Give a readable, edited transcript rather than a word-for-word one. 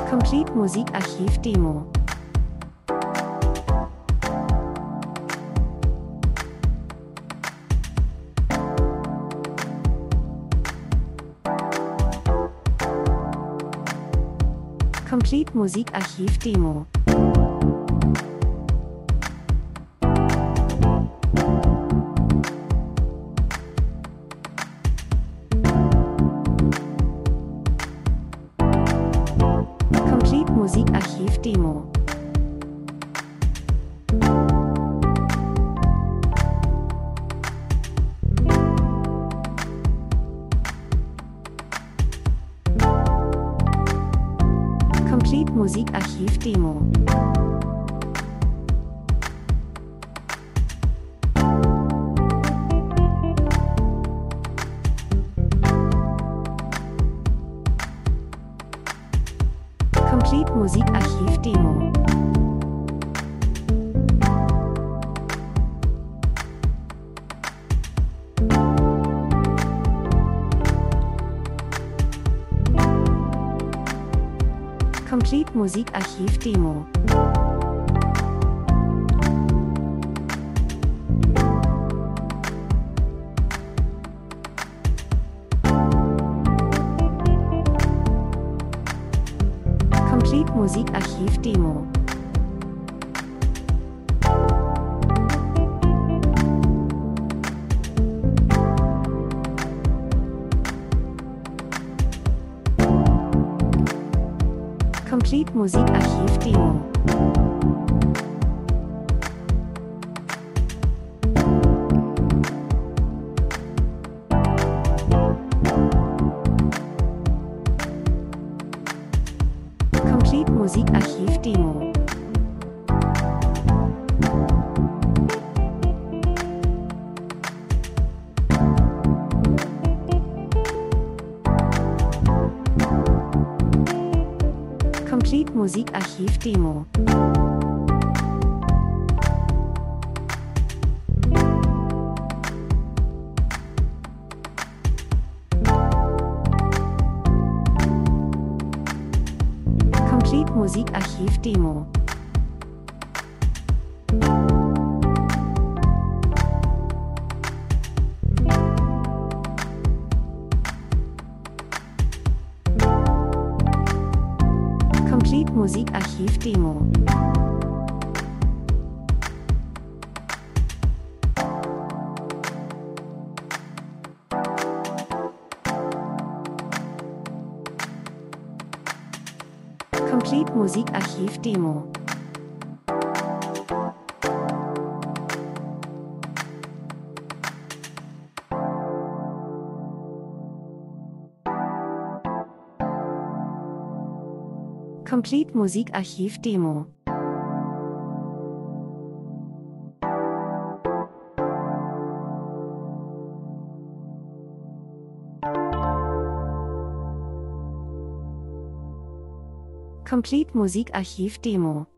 Complete Musikarchiv Demo. Complete Musikarchiv Demo. Complete Musikarchiv Demo. Complete Musikarchiv Demo. Complete Musikarchiv Demo. Complete Musikarchiv Demo. Complete Musikarchiv Demo. Complete Musikarchiv Demo. Complete Musikarchiv Demo. Complete Musikarchiv Demo. Complete Musikarchiv Demo. Complete Musikarchiv Demo. Complete Musikarchiv Demo. Complete Musikarchiv Demo. Complete Musikarchiv Demo.